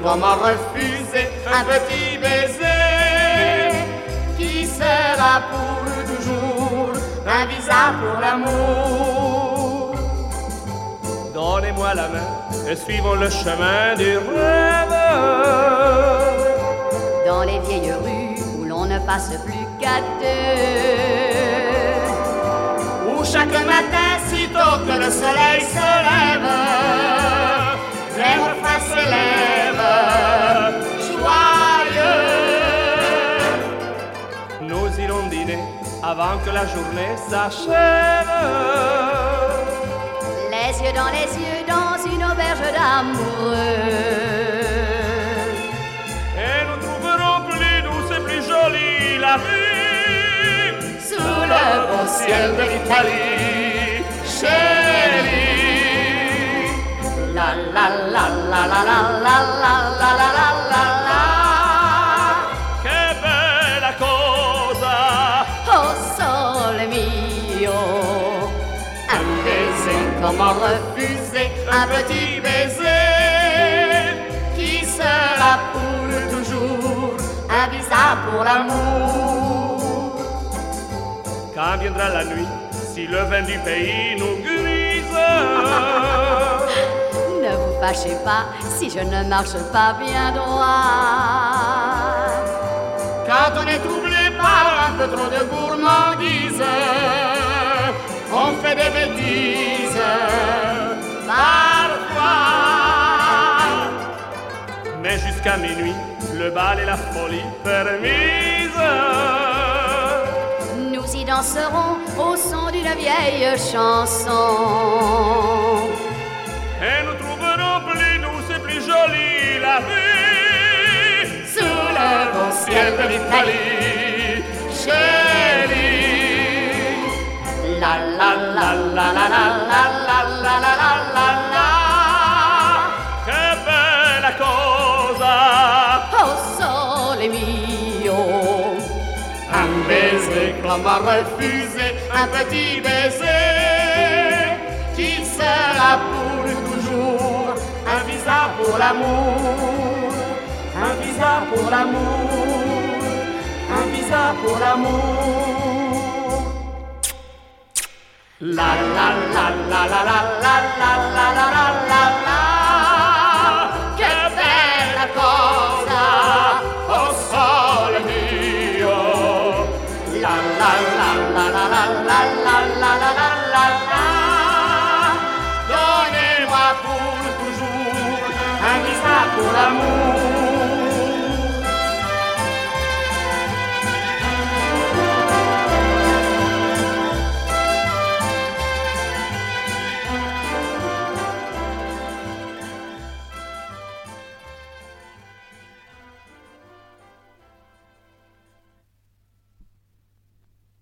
comment refuser un petit baiser qui sera pour toujours un visa pour l'amour. Donnez-moi la main et suivons le chemin du rêve. Dans les vieilles rues où l'on ne passe plus qu'à deux, où chaque matin, sitôt que le soleil se lève, les refrains s'élèvent, joyeux. Nous irons dîner avant que la journée s'achève. les yeux dans les yeux dans une auberge d'amoureux. Et nous trouverons plus douce et plus jolie la vie Sous le beau ciel de l'Italie, chérie. La la la la la la la la la la la la la. Che bella cosa! Oh sole mio, Un baiser, comment refuser un petit baiser qui sera pour toujours un visa pour l'amour. Quand viendra la nuit, si le vin du pays nous grise, ne vous fâchez pas si je ne marche pas bien droit. Quand on est troublé par un peu trop de gourmandise, on fait des bêtises parfois. mais jusqu'à minuit, le bal et la folie permise. Nous y danserons au son d'une vieille chanson. Et nous trouverons plus douce et plus jolie la vie Sous le beau ciel de l'Italie, chérie. La la la la la la la la la la la la la. Che bella cosa! Oh sole mio, Un baiser, comment refuser un petit baiser qui sera pour toujours un visa pour l'amour, un visa pour l'amour, un visa pour l'amour. La la la la la la la la la la la la la. Che bella cosa, oh sole mio. La la la la la la la la la la la la la. Donnez-moi pour toujours un visa pour l'amour.